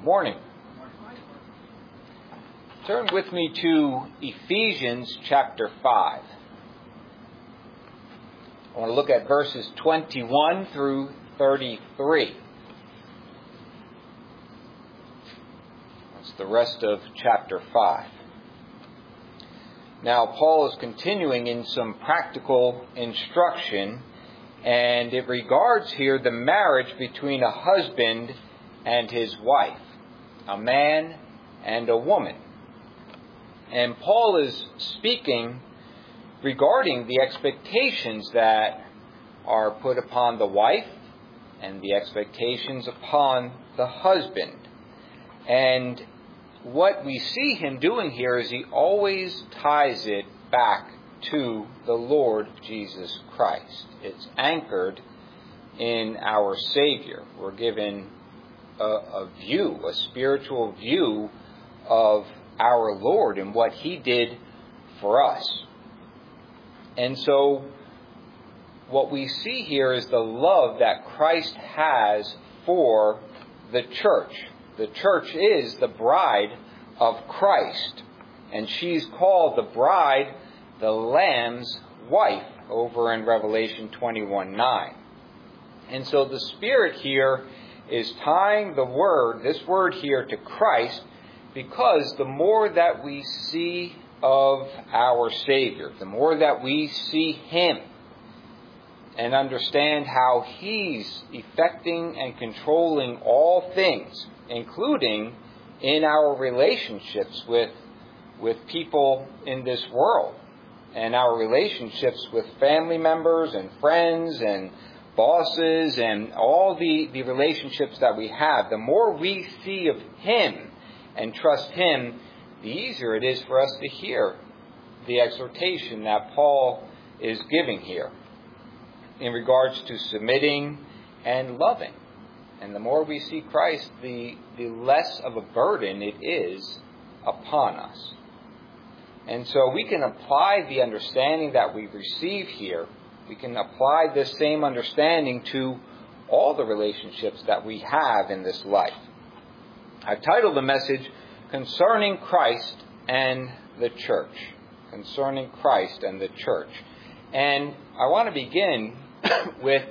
Morning. Turn with me to Ephesians chapter 5. I want to look at verses 21 through 33. That's the rest of chapter 5. Now, Paul is continuing in some practical instruction, and it regards here the marriage between a husband and his wife, a man and a woman. And Paul is speaking regarding the expectations that are put upon the wife and the expectations upon the husband. And what we see him doing here is he always ties it back to the Lord Jesus Christ. It's anchored in our Savior. We're given a spiritual view of our Lord and what He did for us. And so what we see here is the love that Christ has for the church. The church is the bride of Christ, and she's called the bride, the Lamb's wife, over in Revelation 21:9. And so the Spirit here is tying this word here to Christ, because the more that we see of our Savior, the more that we see Him and understand how He's effecting and controlling all things, including in our relationships with people in this world, and our relationships with family members and friends and bosses and all the relationships that we have, the more we see of Him and trust Him, the easier it is for us to hear the exhortation that Paul is giving here in regards to submitting and loving. And the more we see Christ, the less of a burden it is upon us. And so we can apply the understanding that we receive here. We can apply this same understanding to all the relationships that we have in this life. I've titled the message, Concerning Christ and the Church. Concerning Christ and the Church. And I want to begin with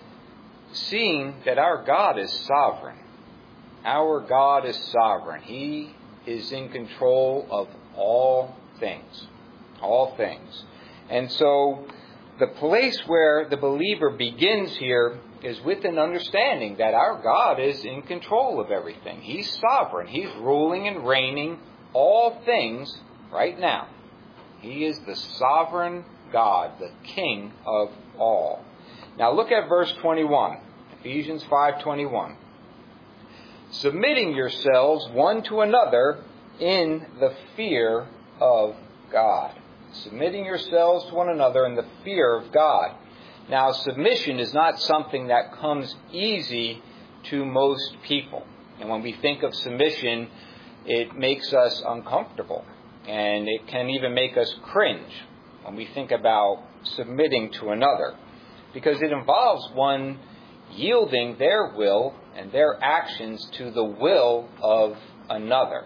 seeing that our God is sovereign. Our God is sovereign. He is in control of all things. All things. And so the place where the believer begins here is with an understanding that our God is in control of everything. He's sovereign. He's ruling and reigning all things right now. He is the sovereign God, the King of all. Now look at verse 21, Ephesians 5:21. Submitting yourselves one to another in the fear of God. Submitting yourselves to one another in the fear of God. Now, submission is not something that comes easy to most people. And when we think of submission, it makes us uncomfortable. And it can even make us cringe when we think about submitting to another. Because it involves one yielding their will and their actions to the will of another.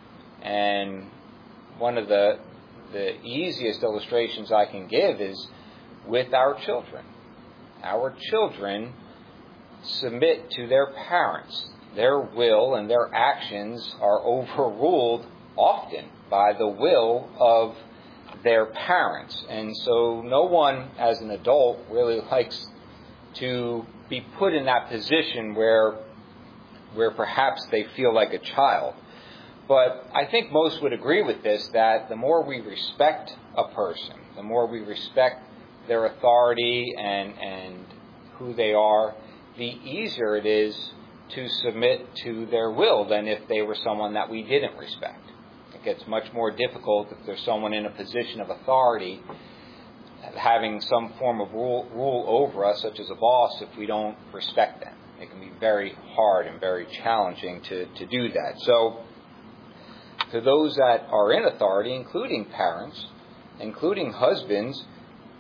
And one of the easiest illustrations I can give is with our children. Our children submit to their parents. Their will and their actions are overruled often by the will of their parents. And so no one as an adult really likes to be put in that position where perhaps they feel like a child. But I think most would agree with this, that the more we respect a person, the more we respect their authority and who they are, the easier it is to submit to their will than if they were someone that we didn't respect. It gets much more difficult if there's someone in a position of authority having some form of rule over us, such as a boss, if we don't respect them. It can be very hard and very challenging to do that. So, to those that are in authority, including parents, including husbands,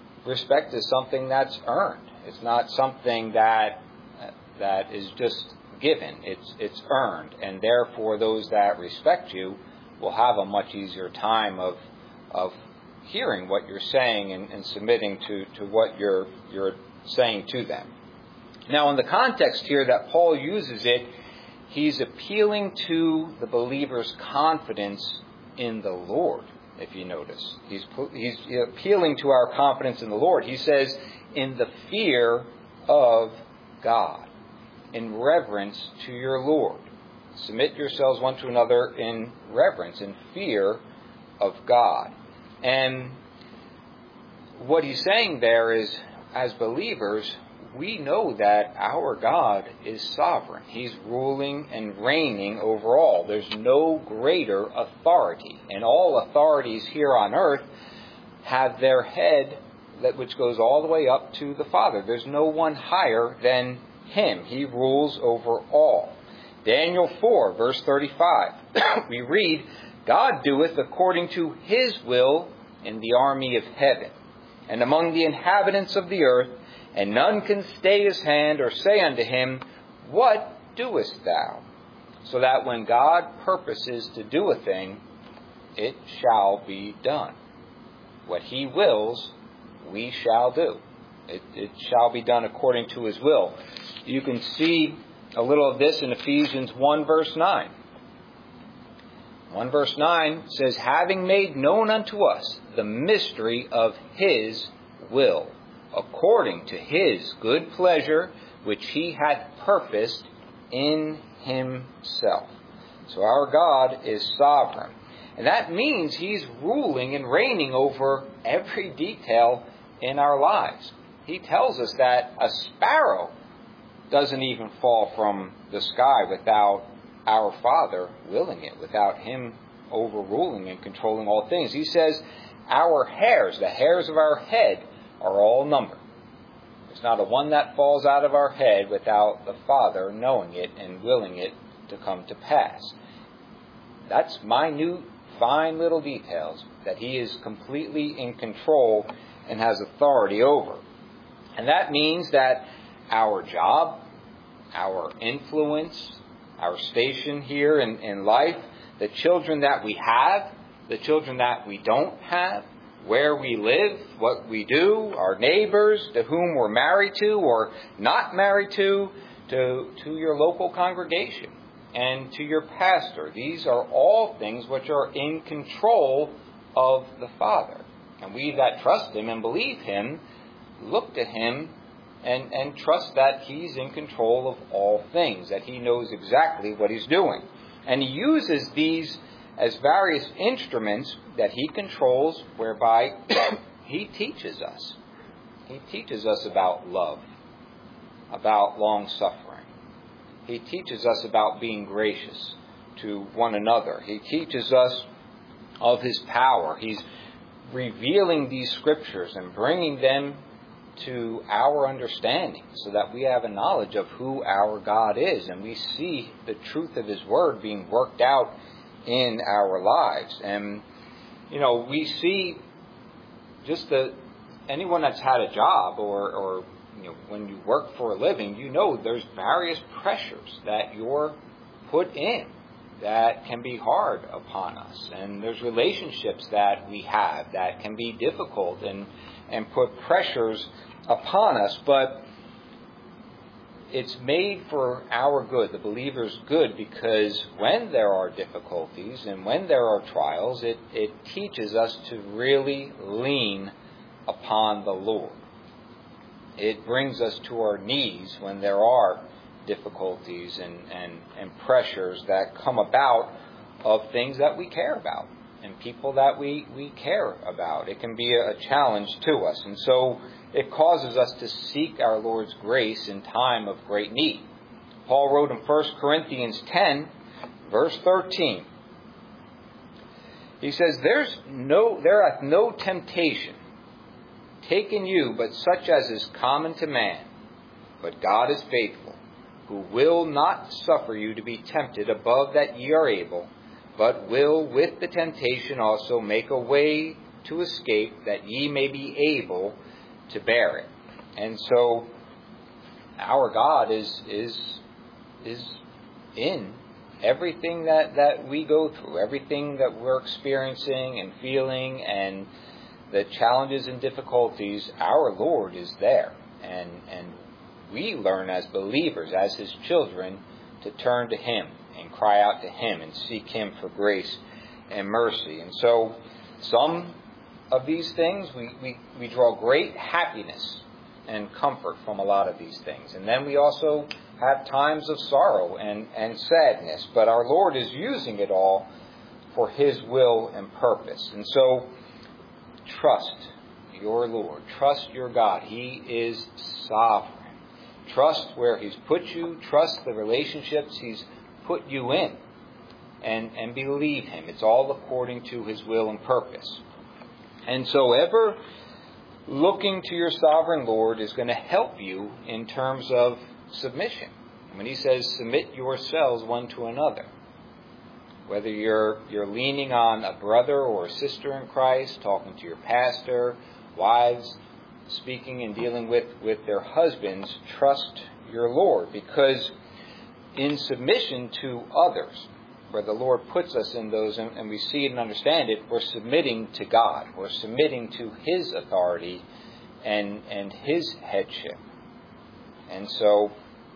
respect is something that's earned. It's not something that is just given. It's earned. And therefore, those that respect you will have a much easier time of hearing what you're saying and submitting to what you're saying to them. Now, in the context here that Paul uses it, he's appealing to the believer's confidence in the Lord, if you notice. He's appealing to our confidence in the Lord. He says, in the fear of God, in reverence to your Lord. Submit yourselves one to another in reverence, in fear of God. And what he's saying there is, as believers, we know that our God is sovereign. He's ruling and reigning over all. There's no greater authority. And all authorities here on earth have their head, which goes all the way up to the Father. There's no one higher than Him. He rules over all. Daniel 4, verse 35, we read, God doeth according to His will in the army of heaven, and among the inhabitants of the earth, and none can stay His hand or say unto Him, what doest thou? So that when God purposes to do a thing, it shall be done. What He wills, we shall do. It shall be done according to His will. You can see a little of this in Ephesians 1 verse 9. 1 verse 9 says, having made known unto us the mystery of His will, according to His good pleasure, which He hath purposed in Himself. So our God is sovereign. And that means He's ruling and reigning over every detail in our lives. He tells us that a sparrow doesn't even fall from the sky without our Father willing it, without Him overruling and controlling all things. He says our hairs, the hairs of our head, are all numbered. There's not a one that falls out of our head without the Father knowing it and willing it to come to pass. That's minute, fine little details that He is completely in control and has authority over. And that means that our job, our influence, our station here in life, the children that we have, the children that we don't have, where we live, what we do, our neighbors, to whom we're married to or not married to your local congregation and to your pastor. These are all things which are in control of the Father. And we that trust Him and believe Him, look to Him and trust that He's in control of all things, that He knows exactly what He's doing. And He uses these as various instruments that He controls, whereby He teaches us. He teaches us about love, about long-suffering. He teaches us about being gracious to one another. He teaches us of His power. He's revealing these scriptures and bringing them to our understanding so that we have a knowledge of who our God is, and we see the truth of His Word being worked out in our lives. And we see just anyone that's had a job or when you work for a living, there's various pressures that you're put in that can be hard upon us, and there's relationships that we have that can be difficult and put pressures upon us, but it's made for our good, the believer's good, because when there are difficulties and when there are trials, it teaches us to really lean upon the Lord. It brings us to our knees when there are difficulties and pressures that come about of things that we care about and people that we care about. It can be a challenge to us. And so it causes us to seek our Lord's grace in time of great need. Paul wrote in 1 Corinthians 10, verse 13. He says, there hath no temptation taken you but such as is common to man. But God is faithful, who will not suffer you to be tempted above that ye are able, but will with the temptation also make a way to escape, that ye may be able to bear it. And so our God is is in everything that we go through, everything that we're experiencing and feeling, and the challenges and difficulties. Our Lord is there, and we learn as believers, as His children, to turn to Him and cry out to Him and seek Him for grace and mercy. And so some of these things, we draw great happiness and comfort from a lot of these things. And then we also have times of sorrow and sadness. But our Lord is using it all for His will and purpose. And so trust your Lord. Trust your God. He is sovereign. Trust where He's put you. Trust the relationships He's put you in. And believe Him. It's all according to His will and purpose. And so ever looking to your sovereign Lord is going to help you in terms of submission. When He says, submit yourselves one to another. Whether you're leaning on a brother or a sister in Christ, talking to your pastor, wives, speaking and dealing with their husbands, trust your Lord. Because in submission to others, where the Lord puts us in those, and we see it and understand it, we're submitting to God. We're submitting to His authority and His headship. And so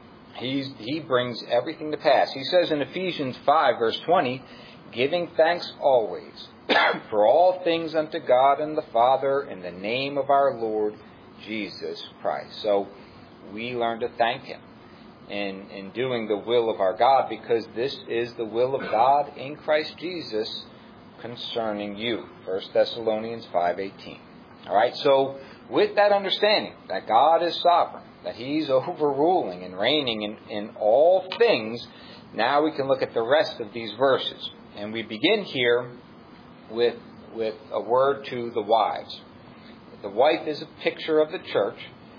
He brings everything to pass. He says in Ephesians 5, verse 20, giving thanks always for all things unto God and the Father in the name of our Lord Jesus Christ. So we learn to thank Him in doing the will of our God, because this is the will of God in Christ Jesus concerning you. 1 Thessalonians 5:18. All right, so with that understanding that God is sovereign, that He's overruling and reigning in all things, now we can look at the rest of these verses. And we begin here with a word to the wives. The wife is a picture of the church,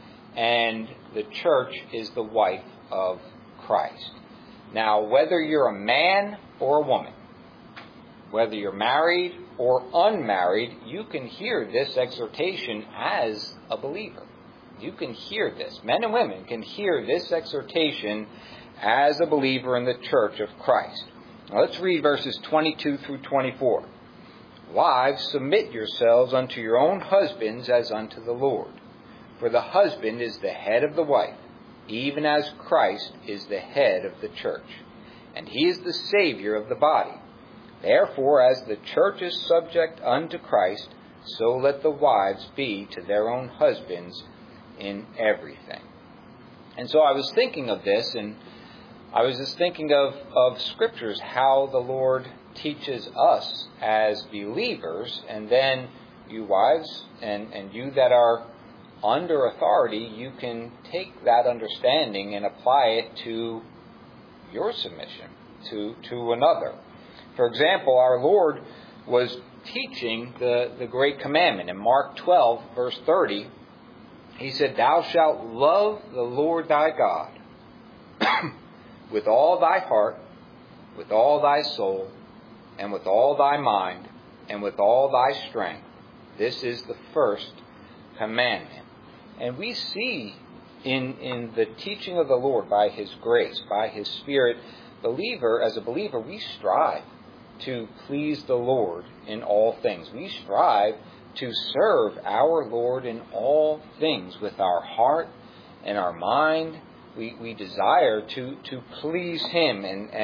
and the church is the wife of Christ. Now, whether you're a man or a woman, whether you're married or unmarried, you can hear this exhortation as a believer. You can hear this. Men and women can hear this exhortation as a believer in the church of Christ. Now, let's read verses 22 through 24. Wives, submit yourselves unto your own husbands as unto the Lord. For the husband is the head of the wife, even as Christ is the head of the church, and He is the Savior of the body. Therefore, as the church is subject unto Christ, so let the wives be to their own husbands in everything. And so I was thinking of this, and I was just thinking of scriptures, how the Lord teaches us as believers, and then you wives and you that are under authority, you can take that understanding and apply it to your submission to another. For example, our Lord was teaching the great commandment. In Mark 12, verse 30, He said, thou shalt love the Lord thy God with all thy heart, with all thy soul, and with all thy mind, and with all thy strength. This is the first commandment. And we see in the teaching of the Lord, by His grace, by His Spirit, as a believer, we strive to please the Lord in all things. We strive to serve our Lord in all things with our heart and our mind. We desire to please Him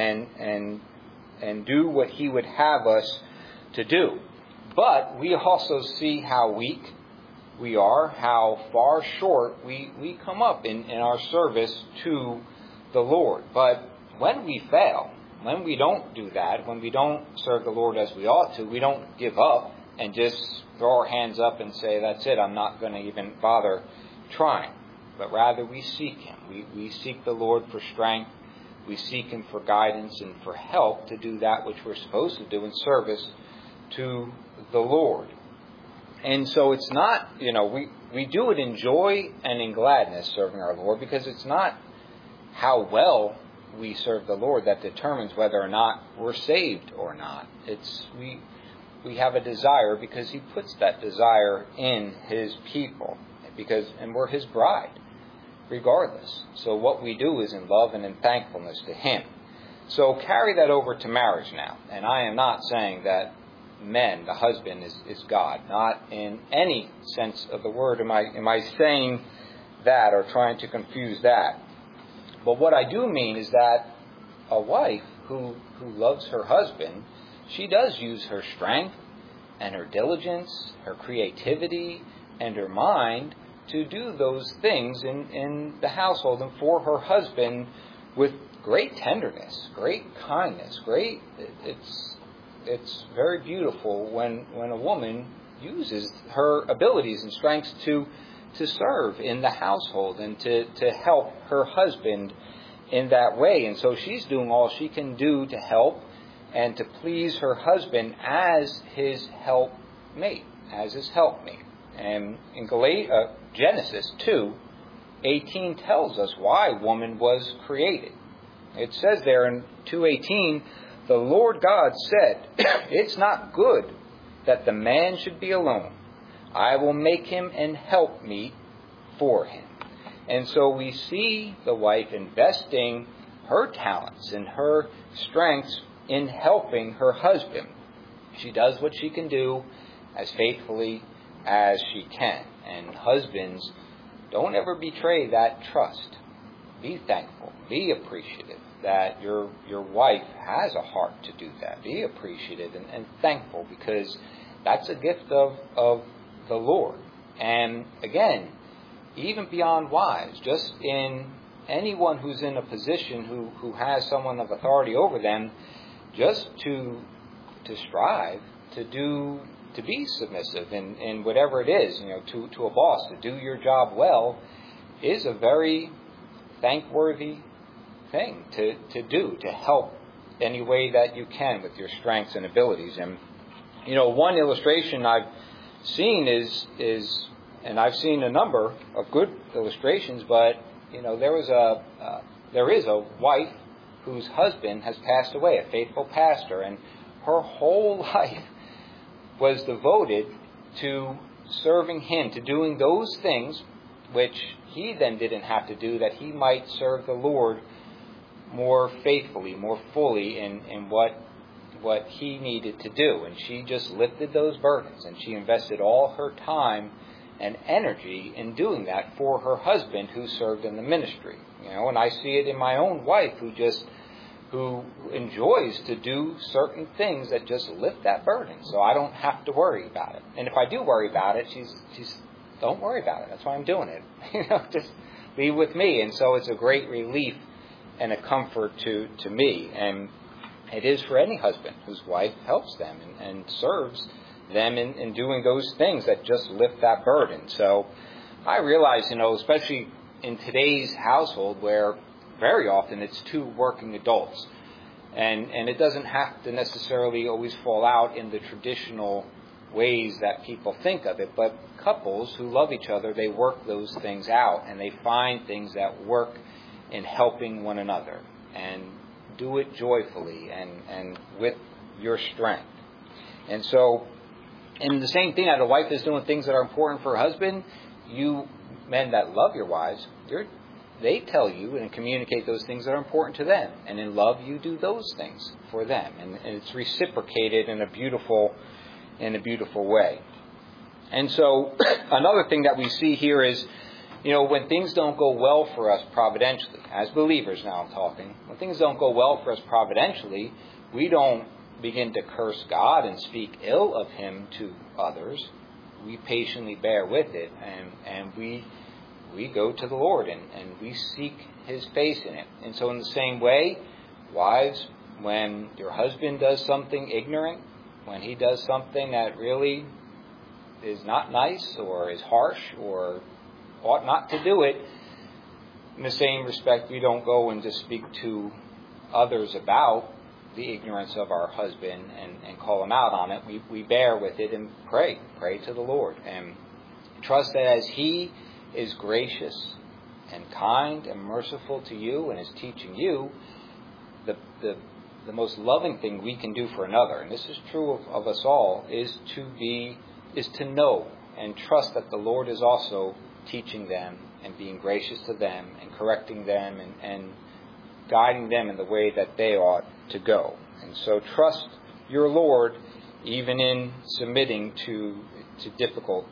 and do what He would have us to do. But we also see how weak we are, how far short we come up in our service to the Lord. But when we fail, when we don't do that, when we don't serve the Lord as we ought to, we don't give up and just throw our hands up and say, that's it, I'm not going to even bother trying. But rather we seek Him. We seek the Lord for strength. We seek Him for guidance and for help to do that which we're supposed to do in service to the Lord. And so it's not, we do it in joy and in gladness, serving our Lord, because it's not how well we serve the Lord that determines whether or not we're saved or not. It's we have a desire because He puts that desire in His people, and we're His bride. regardless. So what we do is in love and in thankfulness to Him. So carry that over to marriage now. And I am not saying that men, the husband, is God. Not in any sense of the word am I saying that or trying to confuse that. But what I do mean is that a wife who loves her husband, she does use her strength and her diligence, her creativity, and her mind to do those things in the household and for her husband with great tenderness, great kindness, it's very beautiful when a woman uses her abilities and strengths to serve in the household and to help her husband in that way. And so she's doing all she can do to help and to please her husband as his helpmate, And in Genesis 2:18 tells us why woman was created. It says there in 2:18, the Lord God said, it's not good that the man should be alone. I will make him an helpmeet for him. And so we see the wife investing her talents and her strengths in helping her husband. She does what she can do as faithfully as she can. And husbands, don't ever betray that trust. Be thankful. Be appreciative that your wife has a heart to do that. Be appreciative and thankful, because that's a gift of the Lord. And again, even beyond wives, just in anyone who's in a position who has someone of authority over them, just to strive to be submissive in whatever it is, to a boss, to do your job well, is a very thankworthy thing to do, to help any way that you can with your strengths and abilities. And one illustration I've seen is and I've seen a number of good illustrations, but there is a wife whose husband has passed away, a faithful pastor, and her whole life was devoted to serving him, to doing those things which he then didn't have to do, that he might serve the Lord more faithfully, more fully in what he needed to do. And she just lifted those burdens, and she invested all her time and energy in doing that for her husband who served in the ministry. And I see it in my own wife who enjoys to do certain things that just lift that burden, so I don't have to worry about it. And if I do worry about it, she's don't worry about it. That's why I'm doing it. Just be with me. And so it's a great relief and a comfort to me. And it is for any husband whose wife helps them and serves them in doing those things that just lift that burden. So I realize, especially in today's household, where very often it's two working adults, and it doesn't have to necessarily always fall out in the traditional ways that people think of it, but couples who love each other, they work those things out, and they find things that work in helping one another, and do it joyfully and with your strength. And so, and the same thing, that a wife is doing things that are important for her husband, you men that love your wives, they tell you and communicate those things that are important to them. And in love, you do those things for them. And it's reciprocated in a beautiful way. And so another thing that we see here is, when things don't go well for us providentially, as believers now I'm talking, when things don't go well for us providentially, we don't begin to curse God and speak ill of Him to others. We patiently bear with it, and we go to the Lord and we seek His face in it. And so in the same way, wives, when your husband does something ignorant, when he does something that really is not nice or is harsh or ought not to do it, in the same respect, we don't go and just speak to others about the ignorance of our husband and call them out on it. We bear with it and pray to the Lord, and trust that as He is gracious and kind and merciful to you and is teaching you, the most loving thing we can do for another, and this is true of us all, is to know and trust that the Lord is also teaching them and being gracious to them and correcting them and guiding them in the way that they ought to go. And so trust your Lord even in submitting to difficult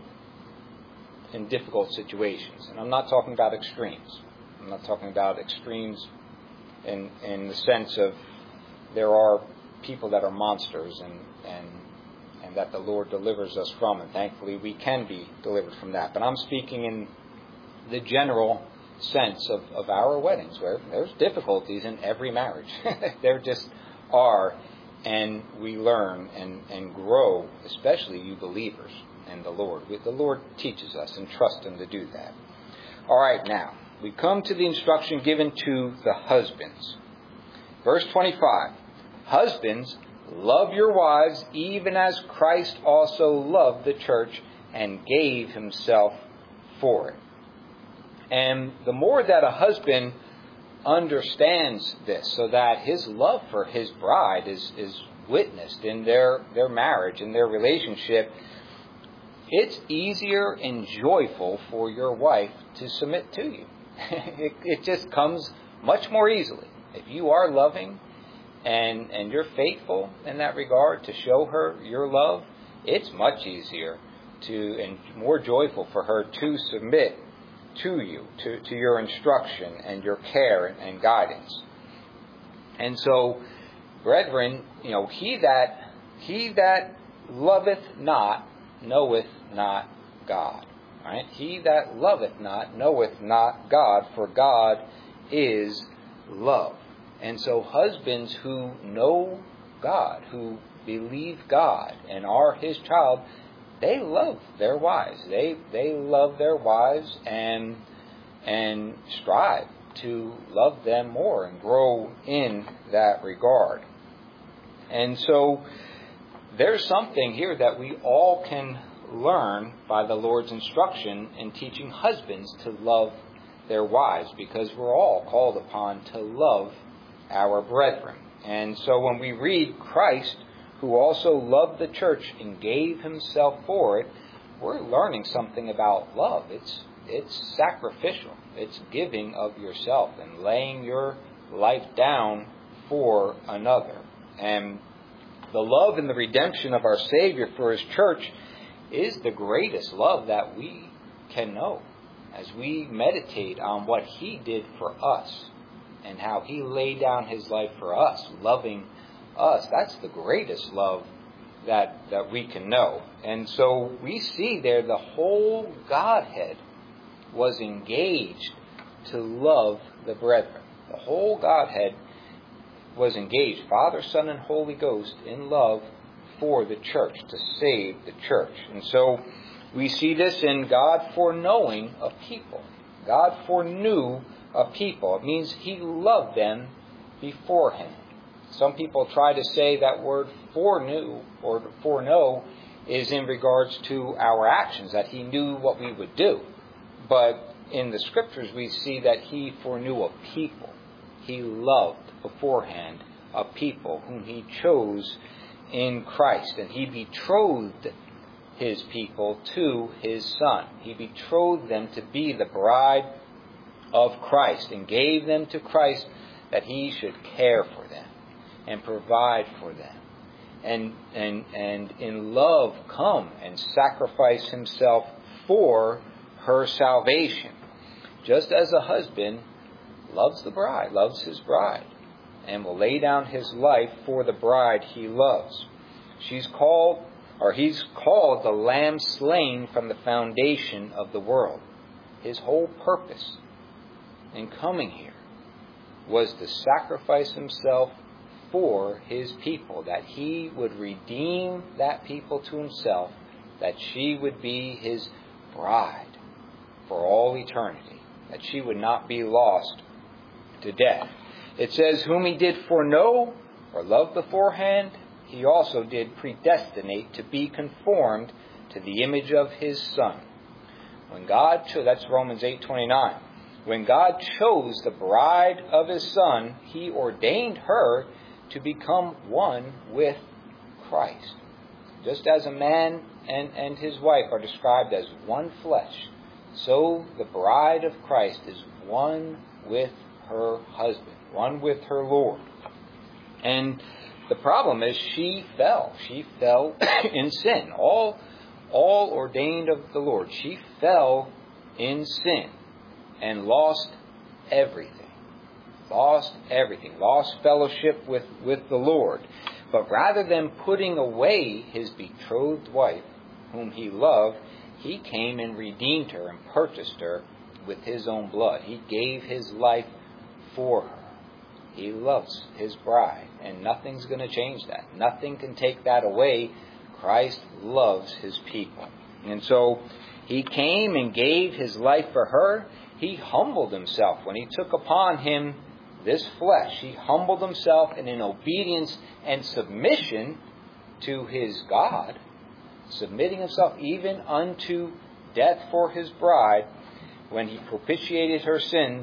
situations. And I'm not talking about extremes. I'm not talking about extremes in the sense of there are people that are monsters and that the Lord delivers us from, and thankfully we can be delivered from that. But I'm speaking in the general sense of our weddings, where there's difficulties in every marriage. There just are, and we learn and grow, especially you believers in the Lord. The Lord teaches us and trust Him to do that. All right, now, we come to the instruction given to the husbands. Verse 25, husbands, love your wives even as Christ also loved the church and gave Himself for it. And the more that a husband understands this, so that his love for his bride is witnessed in their marriage, in their relationship, it's easier and joyful for your wife to submit to you. It just comes much more easily. If you are loving and you're faithful in that regard to show her your love, it's much easier and more joyful for her to submit to you, to your instruction and your care and guidance. And so, brethren, he that loveth not knoweth not God. Right? He that loveth not knoweth not God, for God is love. And so husbands who know God, who believe God and are His child, they love their wives. They love their wives and strive to love them more and grow in that regard. And so there's something here that we all can learn by the Lord's instruction in teaching husbands to love their wives, because we're all called upon to love our brethren. And so when we read Christ, who also loved the church and gave Himself for it, we're learning something about love. It's sacrificial. It's giving of yourself and laying your life down for another. And the love and the redemption of our Savior for His church is the greatest love that we can know. As we meditate on what He did for us and how He laid down His life for us, loving us, that's the greatest love that we can know. And so we see there the whole Godhead was engaged to love the brethren. The whole Godhead was engaged, Father, Son, and Holy Ghost, in love for the church, to save the church. And so we see this in God foreknowing a people. God foreknew a people. It means He loved them beforehand. Some people try to say that word foreknew or foreknow is in regards to our actions, that He knew what we would do. But in the Scriptures we see that He foreknew a people. He loved beforehand a people whom He chose in Christ. And He betrothed His people to His Son. He betrothed them to be the bride of Christ and gave them to Christ that He should care for them and provide for them. And in love come and sacrifice Himself for her salvation. Just as a husband loves the bride, loves his bride, and will lay down his life for the bride he loves. He's called the Lamb slain from the foundation of the world. His whole purpose in coming here was to sacrifice Himself for His people, that He would redeem that people to Himself, that she would be His bride for all eternity, that she would not be lost to death. It says, whom He did foreknow or love beforehand, He also did predestinate to be conformed to the image of His Son. When God chose, that's Romans 8:29. When God chose the bride of His Son, He ordained her to become one with Christ. Just as a man and his wife are described as one flesh, so the bride of Christ is one with her husband, one with her Lord. And the problem is she fell. She fell in sin. All ordained of the Lord. She fell in sin and lost everything. Lost everything. Lost fellowship with the Lord. But rather than putting away his betrothed wife, whom he loved, he came and redeemed her and purchased her with his own blood. He gave his life for her. He loves his bride, and nothing's going to change that. Nothing can take that away. Christ loves his people. And so he came and gave his life for her. He humbled himself when he took upon him this flesh. He humbled himself, and in obedience and submission to his God, submitting himself even unto death for his bride, when he propitiated her sins,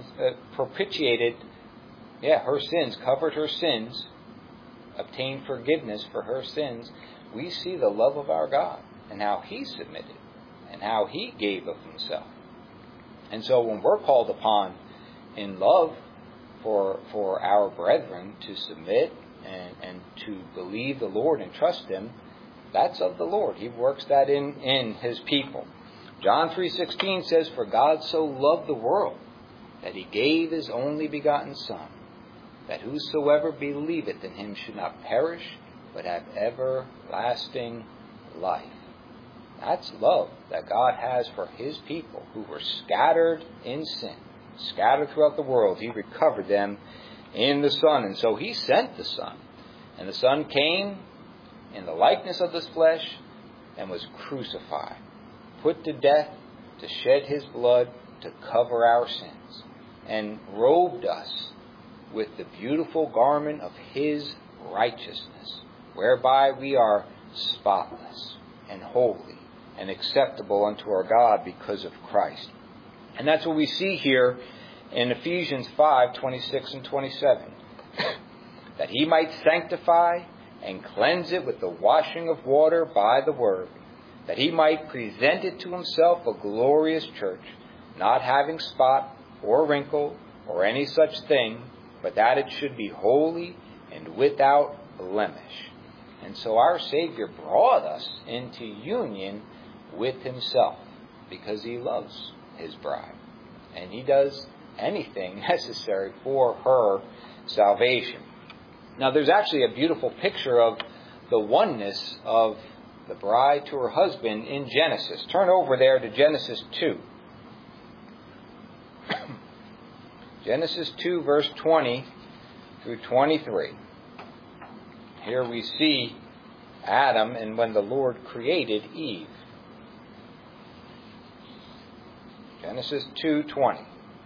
her sins, covered her sins, obtained forgiveness for her sins, we see the love of our God and how he submitted and how he gave of himself. And so when we're called upon in love for our brethren to submit and to believe the Lord and trust him, that's of the Lord. He works that in his people. John 3:16 says, "For God so loved the world that he gave his only begotten Son, that whosoever believeth in him should not perish, but have everlasting life." That's love that God has for his people who were scattered in sin, scattered throughout the world. He recovered them in the Son. And so he sent the Son. And the Son came in the likeness of this flesh and was crucified, put to death to shed his blood to cover our sins, and robed us with the beautiful garment of his righteousness, whereby we are spotless and holy and acceptable unto our God because of Christ. And that's what we see here in Ephesians 5:26 and 27. That he might sanctify and cleanse it with the washing of water by the word, that he might present it to himself a glorious church, not having spot or wrinkle or any such thing, but that it should be holy and without blemish. And so our Savior brought us into union with himself because he loves his bride. And he does anything necessary for her salvation. Now there's actually a beautiful picture of the oneness of the bride to her husband in Genesis. Turn over there to Genesis 2. Genesis 2 verse 20 through 23. Here we see Adam and when the Lord created Eve. Genesis 2:20.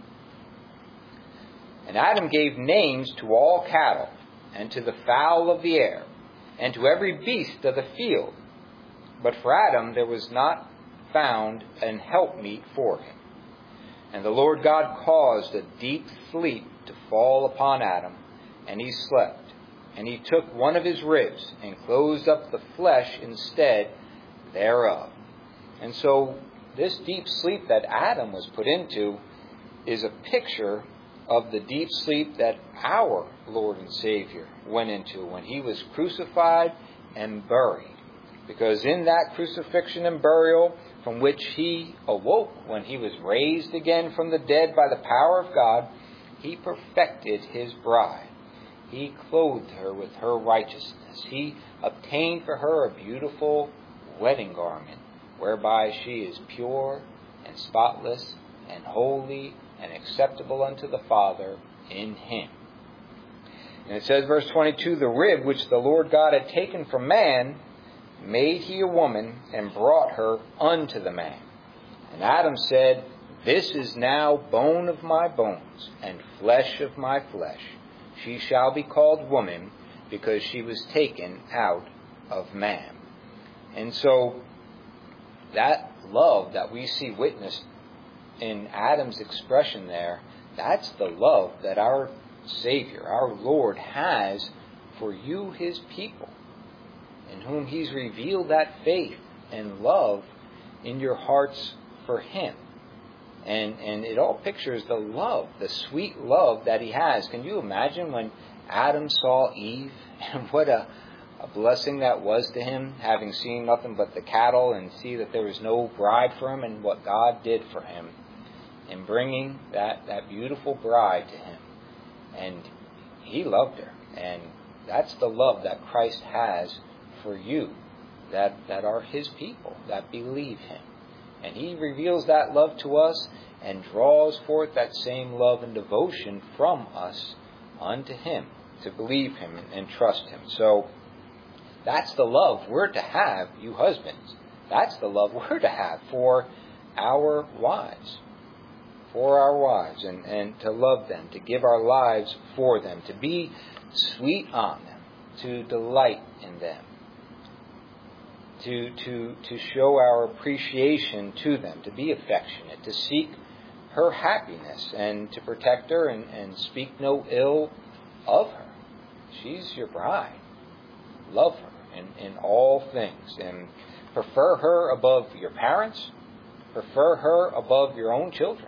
And Adam gave names to all cattle, and to the fowl of the air, and to every beast of the field. But for Adam there was not found an helpmeet for him. And the Lord God caused a deep sleep to fall upon Adam, and he slept. And he took one of his ribs, and closed up the flesh instead thereof. And so this deep sleep that Adam was put into is a picture of the deep sleep that our Lord and Savior went into when he was crucified and buried. Because in that crucifixion and burial, from which he awoke when he was raised again from the dead by the power of God, he perfected his bride. He clothed her with her righteousness. He obtained for her a beautiful wedding garment, whereby she is pure and spotless and holy and acceptable unto the Father in him. And it says, verse 22, the rib which the Lord God had taken from man, made he a woman, and brought her unto the man. And Adam said, this is now bone of my bones, and flesh of my flesh. She shall be called woman, because she was taken out of man. And so, that love that we see witnessed in Adam's expression there, that's the love that our Savior, our Lord, has for you, his people, in whom he's revealed that faith and love in your hearts for him. And it all pictures the love, the sweet love that he has. Can you imagine when Adam saw Eve, and what a blessing that was to him, having seen nothing but the cattle and see that there was no bride for him, and what God did for him in bringing that beautiful bride to him. And he loved her. And that's the love that Christ has for you, that are his people, that believe him. And he reveals that love to us and draws forth that same love and devotion from us unto him, to believe him and trust him. So that's the love we're to have, you husbands. That's the love we're to have for our wives. For our wives, and to love them, to give our lives for them, to be sweet on them, to delight in them, to show our appreciation to them, to be affectionate, to seek her happiness, and to protect her and speak no ill of her. She's your bride. Love her in all things, and prefer her above your parents. Prefer her above your own children.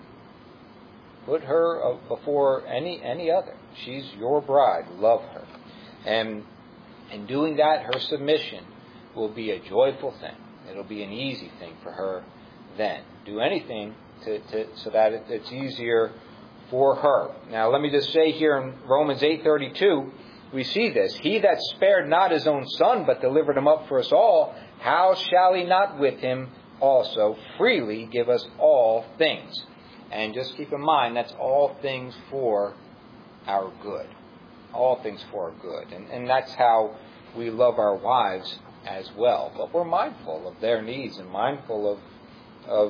Put her before any other. She's your bride. Love her. And in doing that, her submission will be a joyful thing. It'll be an easy thing for her then. Do anything so that it's easier for her. Now, let me just say here in Romans 8:32, we see this. He that spared not his own son, but delivered him up for us all, how shall he not with him also freely give us all things? And just keep in mind, that's all things for our good. All things for our good. And that's how we love our wives as well. But we're mindful of their needs and mindful of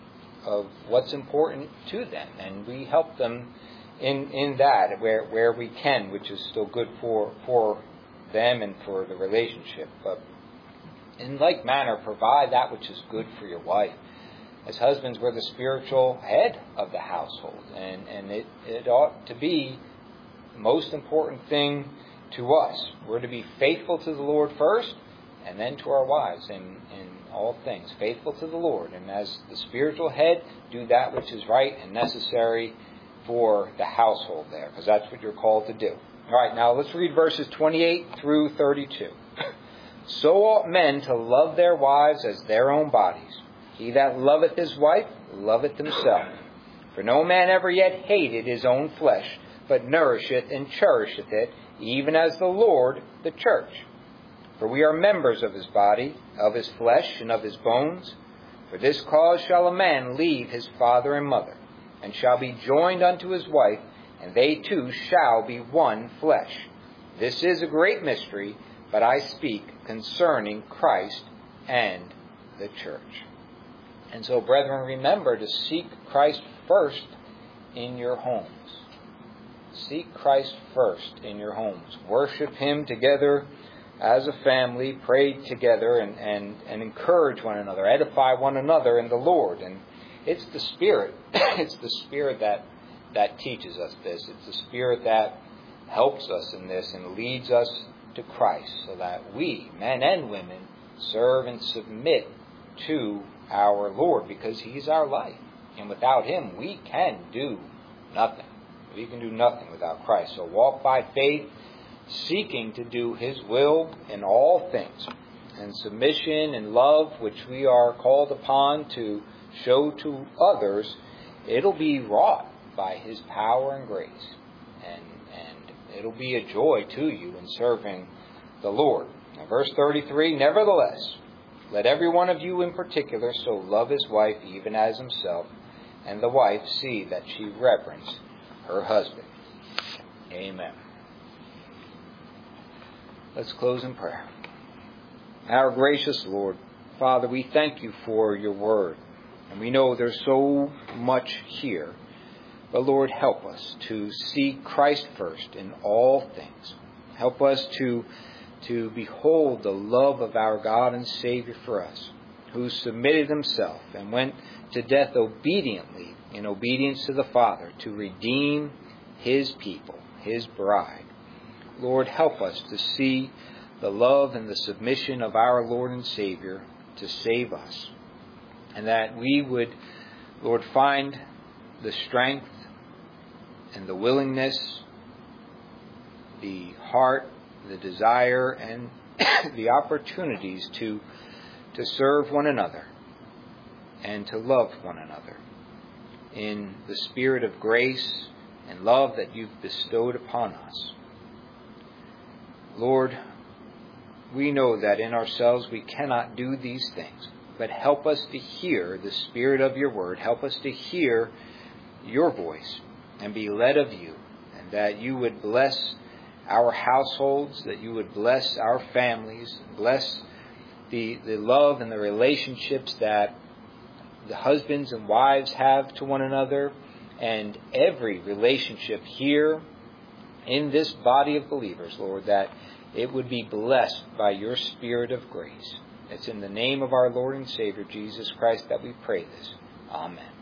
what's important to them. And we help them in that where we can, which is still good for them and for the relationship. But in like manner, provide that which is good for your wife. As husbands, we're the spiritual head of the household. And it ought to be the most important thing to us. We're to be faithful to the Lord first, and then to our wives in all things. Faithful to the Lord. And as the spiritual head, do that which is right and necessary for the household there, because that's what you're called to do. All right, now let's read verses 28 through 32. So ought men to love their wives as their own bodies. He that loveth his wife loveth himself. For no man ever yet hated his own flesh, but nourisheth and cherisheth it, even as the Lord the church. For we are members of his body, of his flesh, and of his bones. For this cause shall a man leave his father and mother, and shall be joined unto his wife, and they two shall be one flesh. This is a great mystery, but I speak concerning Christ and the church. And so, brethren, remember to seek Christ first in your homes. Seek Christ first in your homes. Worship him together as a family. Pray together and encourage one another. Edify one another in the Lord. And it's the Spirit. It's the Spirit that teaches us this. It's the Spirit that helps us in this and leads us to Christ, so that we, men and women, serve and submit to our Lord, because he's our life. And without him, we can do nothing. We can do nothing without Christ. So walk by faith, seeking to do his will in all things. And submission and love, which we are called upon to show to others, it'll be wrought by his power and grace. And it'll be a joy to you in serving the Lord. Now, verse 33, nevertheless, let every one of you in particular so love his wife even as himself, and the wife see that she reverence her husband. Amen. Let's close in prayer. Our gracious Lord, Father, we thank you for your word. And we know there's so much here. But Lord, help us to seek Christ first in all things. Help us to behold the love of our God and Savior for us, who submitted himself and went to death obediently, in obedience to the Father, to redeem his people, his bride. Lord, help us to see the love and the submission of our Lord and Savior to save us. And that we would, Lord, find the strength and the willingness, the heart, the desire, and the opportunities to serve one another and to love one another in the spirit of grace and love that you've bestowed upon us. Lord, we know that in ourselves we cannot do these things, but help us to hear the spirit of your word. Help us to hear your voice and be led of you, and that you would bless our households, that you would bless our families, bless the love and the relationships that the husbands and wives have to one another, and every relationship here in this body of believers, Lord, that it would be blessed by your spirit of grace. It's in the name of our Lord and Savior, Jesus Christ, that we pray this. Amen.